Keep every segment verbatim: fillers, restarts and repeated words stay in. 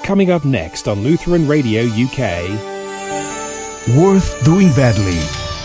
Coming up next on Lutheran Radio U K. Worth Doing Badly.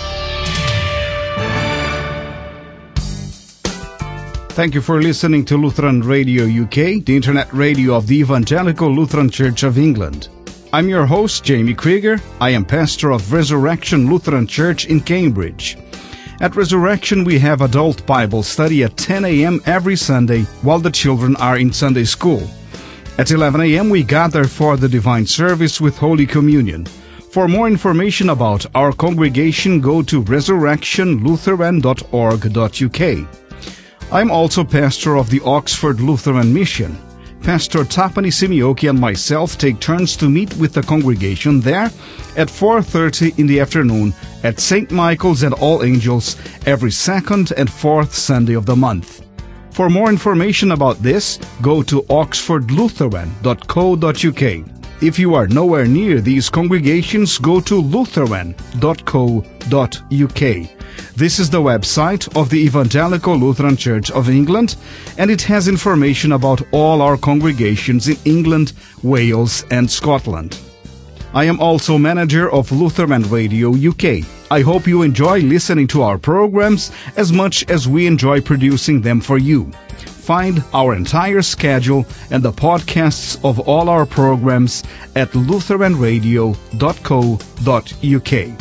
Thank you for listening to Lutheran Radio U K, the internet radio of the Evangelical Lutheran Church of England. I'm your host, Jamie Krieger. I am pastor of Resurrection Lutheran Church in Cambridge. At Resurrection, we have adult Bible study at ten a.m. every Sunday while the children are in Sunday school. At eleven a.m., we gather for the divine service with Holy Communion. For more information about our congregation, go to resurrection lutheran dot org dot u k. I'm also pastor of the Oxford Lutheran Mission. Pastor Tapani Simioki and myself take turns to meet with the congregation there at four thirty in the afternoon at Saint Michael's and All Angels every second and fourth Sunday of the month. For more information about this, go to oxford lutheran dot co dot u k. If you are nowhere near these congregations, go to lutheran dot co dot u k. This is the website of the Evangelical Lutheran Church of England, and it has information about all our congregations in England, Wales, and Scotland. I am also manager of Lutheran Radio U K. I hope you enjoy listening to our programs as much as we enjoy producing them for you. Find our entire schedule and the podcasts of all our programs at lutheran radio dot co dot u k.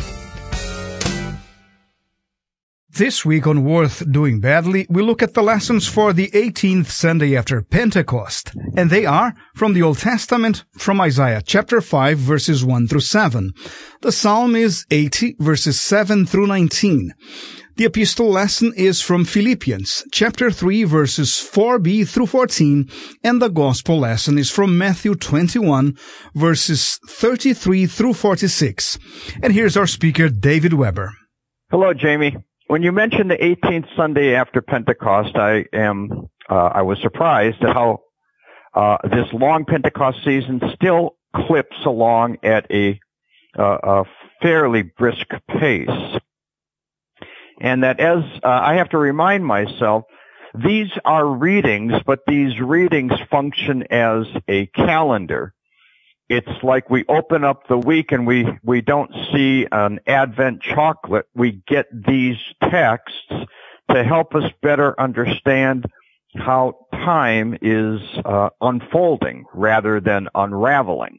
This week on Worth Doing Badly, we look at the lessons for the eighteenth Sunday after Pentecost, and they are from the Old Testament, from Isaiah chapter five, verses one through seven. The Psalm is eighty, verses seven through nineteen. The epistle lesson is from Philippians chapter three, verses four b through fourteen, and the gospel lesson is from Matthew twenty-one, verses thirty-three through forty-six. And here's our speaker, David Weber. Hello, Jamie. When you mentioned the eighteenth Sunday after Pentecost, I am uh, I was surprised at how uh, this long Pentecost season still clips along at a, uh, a fairly brisk pace, and that as uh, I have to remind myself, these are readings, but these readings function as a calendar. It's like we open up the week and we, we don't see an Advent chocolate. We get these texts to help us better understand how time is uh, unfolding rather than unraveling.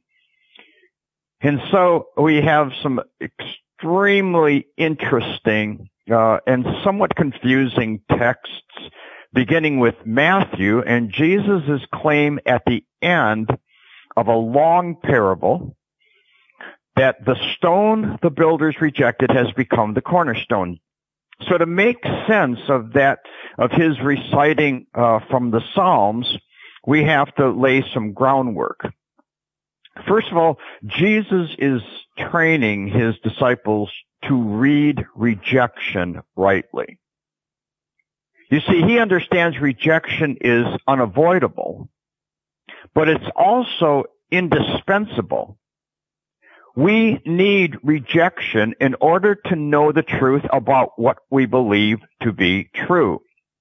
And so we have some extremely interesting uh, and somewhat confusing texts beginning with Matthew and Jesus' claim at the end of a long parable that the stone the builders rejected has become the cornerstone. So to make sense of that, of his reciting uh, from the Psalms, we have to lay some groundwork. First of all, Jesus is training his disciples to read rejection rightly. You see, he understands rejection is unavoidable, but it's also indispensable. We need rejection in order to know the truth about what we believe to be true.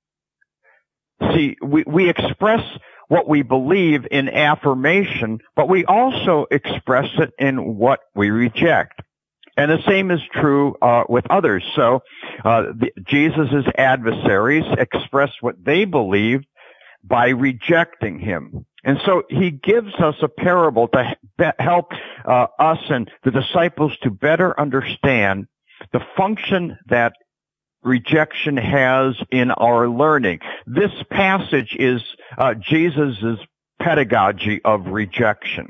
See, we, we express what we believe in affirmation, but we also express it in what we reject. And the same is true uh, with others. So uh, Jesus' adversaries expressed what they believed by rejecting him. And so he gives us a parable to help uh, us and the disciples to better understand the function that rejection has in our learning. This passage is uh, Jesus' pedagogy of rejection.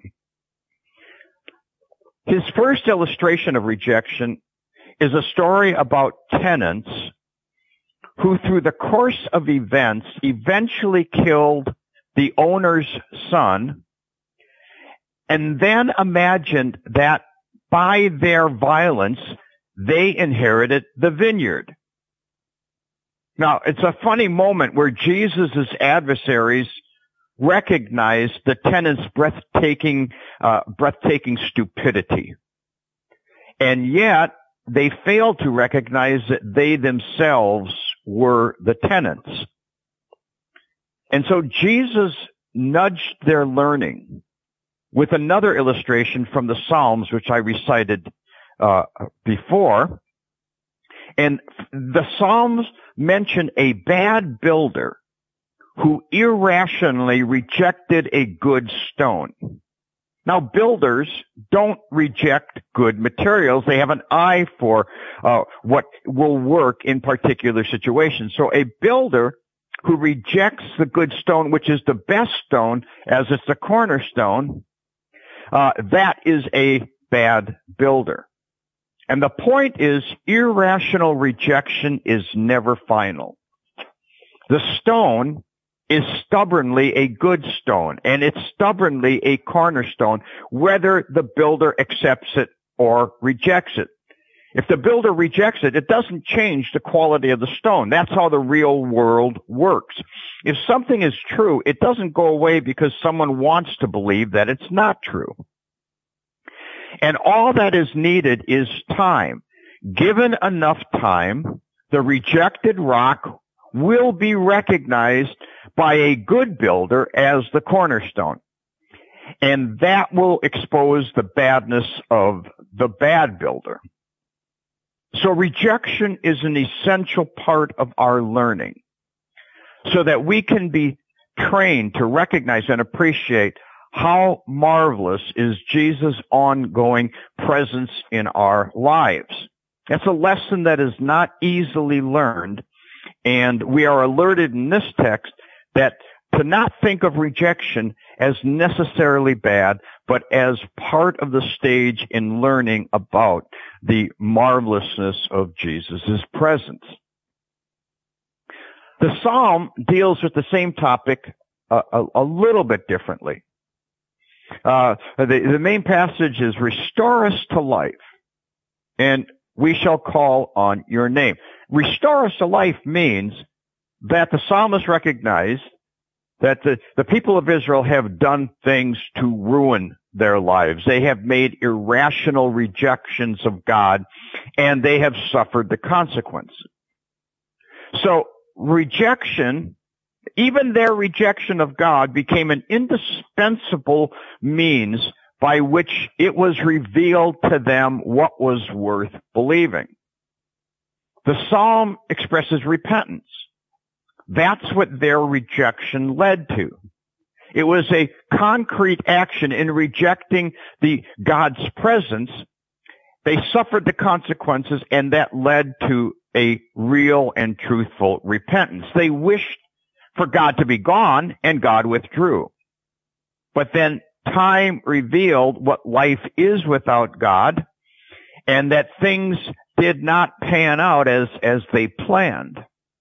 His first illustration of rejection is a story about tenants who, through the course of events, eventually killed the owner's son, and then imagined that by their violence, they inherited the vineyard. Now, it's a funny moment where Jesus' adversaries recognize the tenant's breathtaking, uh, breathtaking stupidity. And yet, they fail to recognize that they themselves were the tenants. And so Jesus nudged their learning with another illustration from the Psalms, which I recited uh, before. And the Psalms mention a bad builder who irrationally rejected a good stone. Now, builders don't reject good materials. They have an eye for uh, what will work in particular situations. So a builder who rejects the good stone, which is the best stone, as it's the cornerstone, uh, that is a bad builder. And the point is, irrational rejection is never final. The stone is stubbornly a good stone, and it's stubbornly a cornerstone, whether the builder accepts it or rejects it. If the builder rejects it, it doesn't change the quality of the stone. That's how the real world works. If something is true, it doesn't go away because someone wants to believe that it's not true. And all that is needed is time. Given enough time, the rejected rock will be recognized by a good builder as the cornerstone. And that will expose the badness of the bad builder. So rejection is an essential part of our learning so that we can be trained to recognize and appreciate how marvelous is Jesus' ongoing presence in our lives. That's a lesson that is not easily learned, and we are alerted in this text that to not think of rejection as necessarily bad, but as part of the stage in learning about the marvelousness of Jesus' presence. The psalm deals with the same topic a, a, a little bit differently. Uh, the, the main passage is, restore us to life, and we shall call on your name. Restore us to life means that the psalmist recognized that the, the people of Israel have done things to ruin their lives. They have made irrational rejections of God, and they have suffered the consequences. So rejection, even their rejection of God, became an indispensable means by which it was revealed to them what was worth believing. The psalm expresses repentance. That's what their rejection led to. It was a concrete action in rejecting the God's presence. They suffered the consequences, and that led to a real and truthful repentance. They wished for God to be gone, and God withdrew. But then time revealed what life is without God, and that things did not pan out as, as they planned.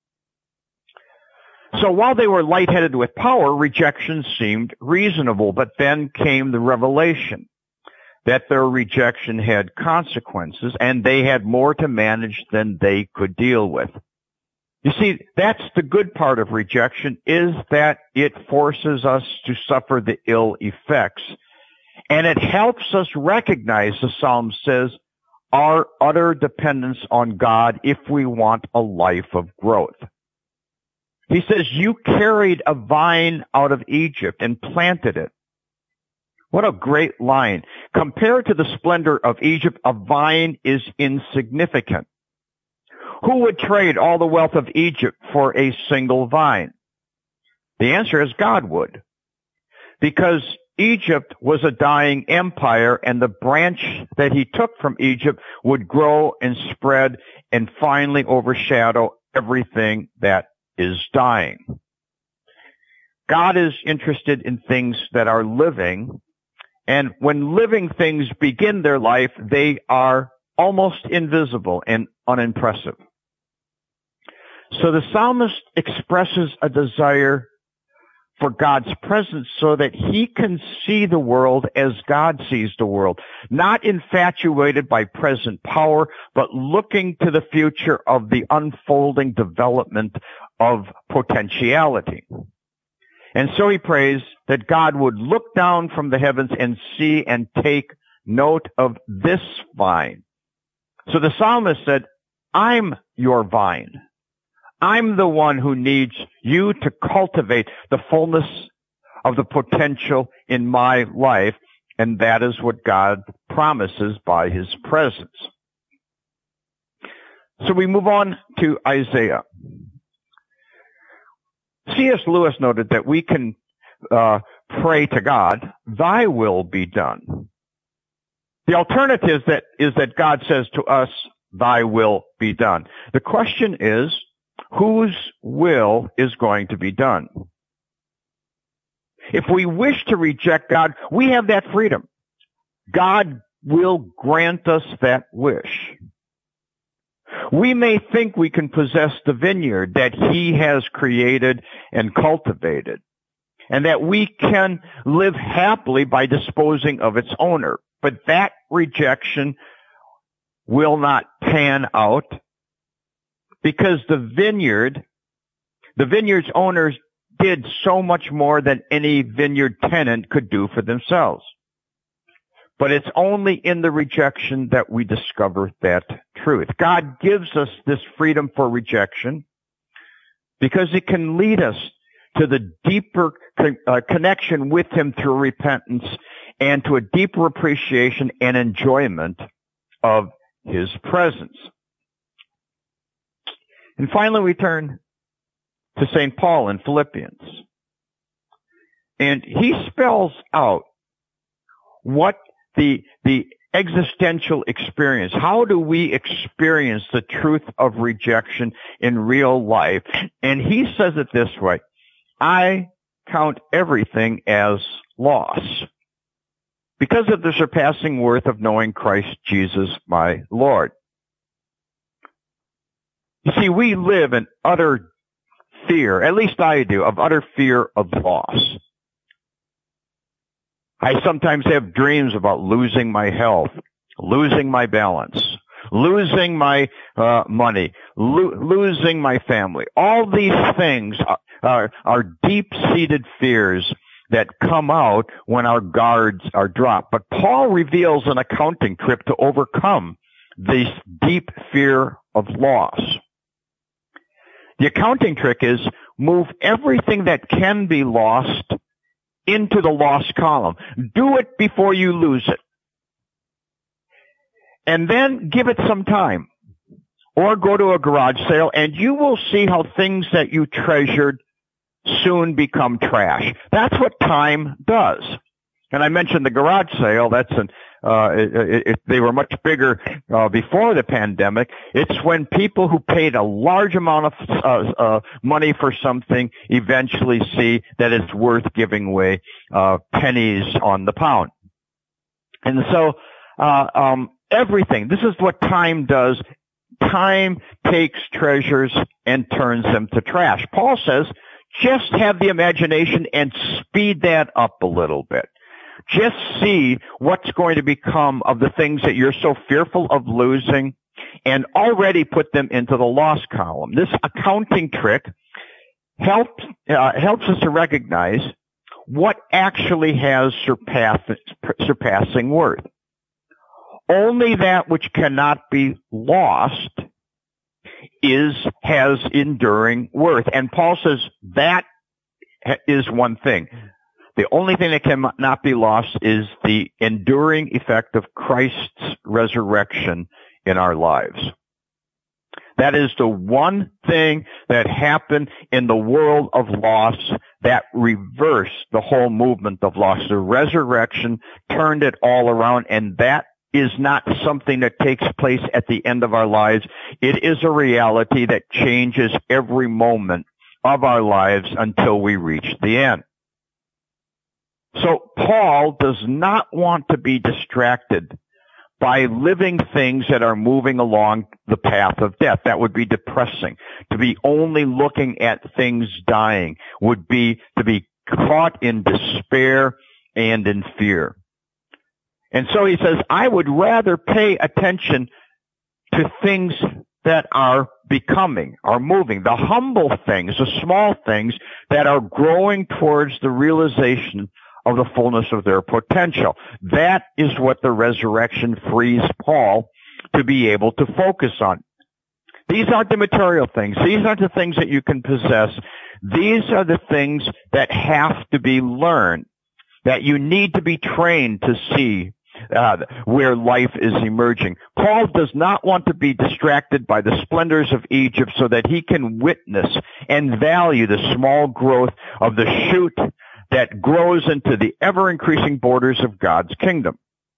So while they were lightheaded with power, rejection seemed reasonable, but then came the revelation that their rejection had consequences, and they had more to manage than they could deal with. You see, that's the good part of rejection, is that it forces us to suffer the ill effects. And it helps us recognize, the Psalm says, our utter dependence on God if we want a life of growth. He says, you carried a vine out of Egypt and planted it. What a great line. Compared to the splendor of Egypt, a vine is insignificant. Who would trade all the wealth of Egypt for a single vine? The answer is God would. Because Egypt was a dying empire, and the branch that he took from Egypt would grow and spread and finally overshadow everything that is dying. God is interested in things that are living, and when living things begin their life, they are almost invisible and unimpressive. So the psalmist expresses a desire for God's presence so that he can see the world as God sees the world, not infatuated by present power, but looking to the future of the unfolding development of potentiality. And so he prays that God would look down from the heavens and see and take note of this vine. So the psalmist said, I'm your vine. I'm the one who needs you to cultivate the fullness of the potential in my life. And that is what God promises by his presence. So we move on to Isaiah. C S Lewis noted that we can uh, pray to God, thy will be done. The alternative is that, is that God says to us, thy will be done. The question is, whose will is going to be done? If we wish to reject God, we have that freedom. God will grant us that wish. We may think we can possess the vineyard that he has created and cultivated, and that we can live happily by disposing of its owner. But that rejection will not pan out, because the vineyard, the vineyard's owners did so much more than any vineyard tenant could do for themselves. But it's only in the rejection that we discover that truth. God gives us this freedom for rejection because it can lead us to the deeper uh, connection with him through repentance and to a deeper appreciation and enjoyment of his presence. And finally, we turn to Saint Paul in Philippians. And he spells out what the, the existential experience, how do we experience the truth of rejection in real life? And he says it this way, I count everything as loss because of the surpassing worth of knowing Christ Jesus my Lord. You see, we live in utter fear, at least I do, of utter fear of loss. I sometimes have dreams about losing my health, losing my balance, losing my uh, money, lo- losing my family. All these things are, are, are deep-seated fears that come out when our guards are dropped. But Paul reveals an accounting trick to overcome this deep fear of loss. The accounting trick is move everything that can be lost into the loss column. Do it before you lose it. And then give it some time. Or go to a garage sale and you will see how things that you treasured soon become trash. That's what time does. And I mentioned the garage sale. That's an, uh, it, it, it, they were much bigger uh, before the pandemic. It's when people who paid a large amount of uh, uh, money for something eventually see that it's worth giving away uh, pennies on the pound. And so uh, um, everything, this is what time does. Time takes treasures and turns them to trash. Paul says, just have the imagination and speed that up a little bit. Just see what's going to become of the things that you're so fearful of losing and already put them into the loss column. This accounting trick helps, uh, helps us to recognize what actually has surpass, surpassing worth. Only that which cannot be lost is, has enduring worth. And Paul says that is one thing. The only thing that cannot be lost is the enduring effect of Christ's resurrection in our lives. That is the one thing that happened in the world of loss that reversed the whole movement of loss. The resurrection turned it all around, and that is not something that takes place at the end of our lives. It is a reality that changes every moment of our lives until we reach the end. So Paul does not want to be distracted by living things that are moving along the path of death. That would be depressing. To be only looking at things dying would be to be caught in despair and in fear. And so he says, I would rather pay attention to things that are becoming, are moving, the humble things, the small things that are growing towards the realization of the fullness of their potential. That is what the resurrection frees Paul to be able to focus on. These aren't the material things. These aren't the things that you can possess. These are the things that have to be learned. that you need to be trained to see uh, where life is emerging. Paul does not want to be distracted by the splendors of Egypt so that he can witness and value the small growth of the shoot that grows into the ever-increasing borders of God's kingdom.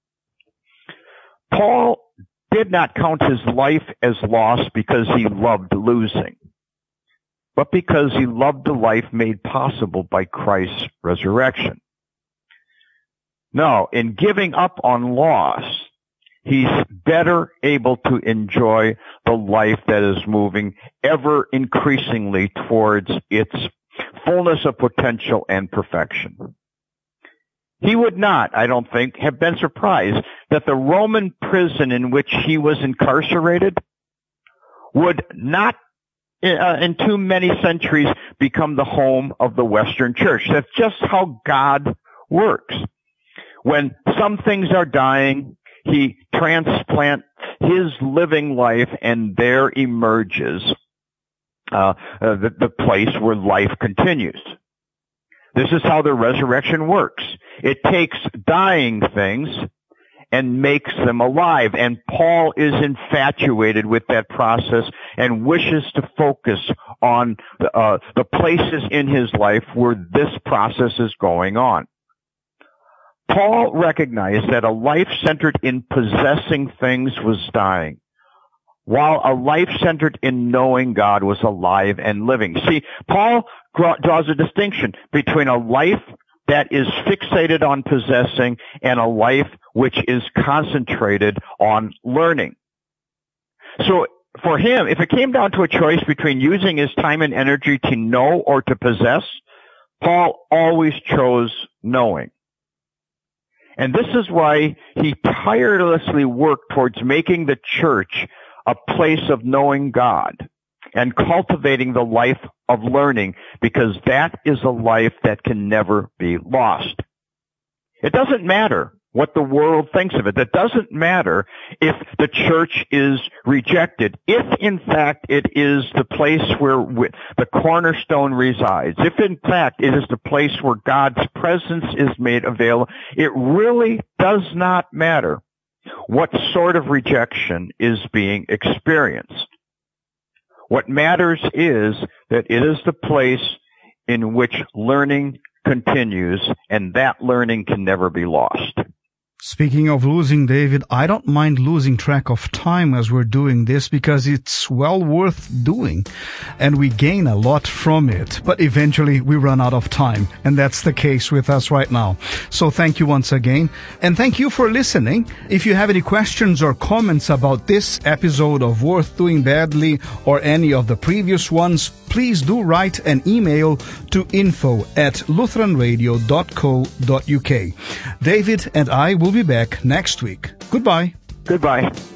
Paul did not count his life as lost because he loved losing, but because he loved the life made possible by Christ's resurrection. No, in giving up on loss, he's better able to enjoy the life that is moving ever increasingly towards its fullness of potential and perfection. He would not, I don't think, have been surprised that the Roman prison in which he was incarcerated would not, uh, in too many centuries, become the home of the Western Church. That's just how God works. When some things are dying, he transplants his living life, and there emerges uh, uh, the, the place where life continues. This is how the resurrection works. It takes dying things and makes them alive. And Paul is infatuated with that process and wishes to focus on the, uh, the places in his life where this process is going on. Paul recognized that a life centered in possessing things was dying, while a life centered in knowing God was alive and living. See, Paul draws a distinction between a life that is fixated on possessing and a life which is concentrated on learning. So for him, if it came down to a choice between using his time and energy to know or to possess, Paul always chose knowing. And this is why he tirelessly worked towards making the church a place of knowing God and cultivating the life of learning, because that is a life that can never be lost. It doesn't matter what the world thinks of it. It doesn't matter if the church is rejected. If, in fact, it is the place where the cornerstone resides, if, in fact, it is the place where God's presence is made available, it really does not matter what sort of rejection is being experienced. What matters is that it is the place in which learning continues, and that learning can never be lost. Speaking of losing, David, I don't mind losing track of time as we're doing this because it's well worth doing and we gain a lot from it. But eventually we run out of time, and that's the case with us right now. So thank you once again, and thank you for listening. If you have any questions or comments about this episode of Worth Doing Badly or any of the previous ones, please do write an email to info at lutheran radio dot co dot uk. David and I will be back next week. Goodbye. Goodbye.